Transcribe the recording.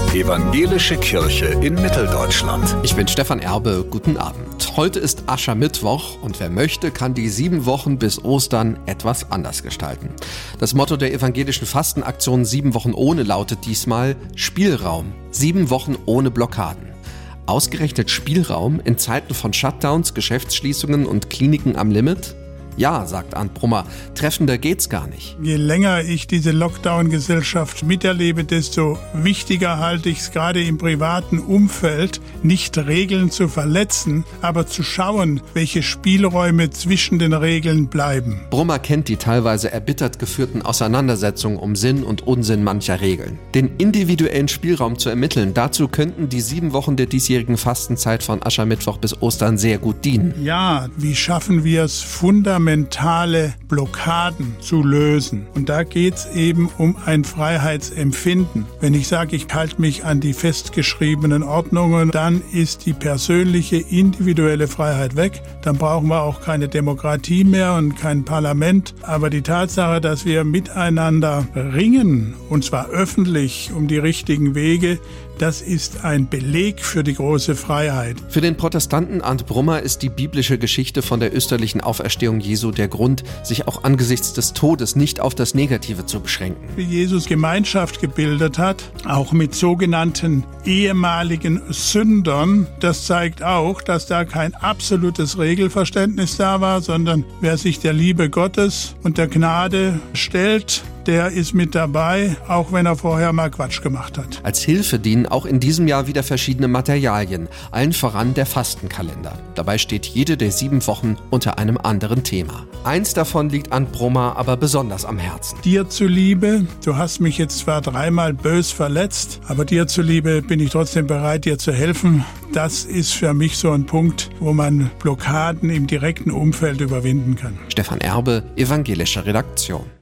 Evangelische Kirche in Mitteldeutschland. Ich bin Stefan Erbe, guten Abend. Heute ist Aschermittwoch und wer möchte, kann die 7 Wochen bis Ostern etwas anders gestalten. Das Motto der evangelischen Fastenaktion 7 Wochen ohne lautet diesmal Spielraum. 7 Wochen ohne Blockaden. Ausgerechnet Spielraum in Zeiten von Shutdowns, Geschäftsschließungen und Kliniken am Limit? Ja, sagt Arndt Brummer, treffender geht's gar nicht. Je länger ich diese Lockdown-Gesellschaft miterlebe, desto wichtiger halte ich es gerade im privaten Umfeld, nicht Regeln zu verletzen, aber zu schauen, welche Spielräume zwischen den Regeln bleiben. Brummer kennt die teilweise erbittert geführten Auseinandersetzungen um Sinn und Unsinn mancher Regeln. Den individuellen Spielraum zu ermitteln, dazu könnten die 7 Wochen der diesjährigen Fastenzeit von Aschermittwoch bis Ostern sehr gut dienen. Ja, wie schaffen wir es, fundamentale Blockaden zu lösen? Und da geht es eben um ein Freiheitsempfinden. Wenn ich sage, ich halte mich an die festgeschriebenen Ordnungen, dann ist die persönliche, individuelle Freiheit weg. Dann brauchen wir auch keine Demokratie mehr und kein Parlament. Aber die Tatsache, dass wir miteinander ringen, und zwar öffentlich um die richtigen Wege, das ist ein Beleg für die große Freiheit. Für den Protestanten Arndt Brummer ist die biblische Geschichte von der österlichen Auferstehung Jesu der Grund, sich auch angesichts des Todes nicht auf das Negative zu beschränken. Wie Jesus Gemeinschaft gebildet hat, auch mit sogenannten ehemaligen Sündern, das zeigt auch, dass da kein absolutes Regelverständnis da war, sondern wer sich der Liebe Gottes und der Gnade stellt, der ist mit dabei, auch wenn er vorher mal Quatsch gemacht hat. Als Hilfe dienen auch in diesem Jahr wieder verschiedene Materialien, allen voran der Fastenkalender. Dabei steht jede der 7 Wochen unter einem anderen Thema. Eins davon liegt Arndt Brummer aber besonders am Herzen. Dir zuliebe, du hast mich jetzt zwar 3-mal bös verletzt, aber dir zuliebe bin ich trotzdem bereit, dir zu helfen. Das ist für mich so ein Punkt, wo man Blockaden im direkten Umfeld überwinden kann. Stefan Erbe, Evangelische Redaktion.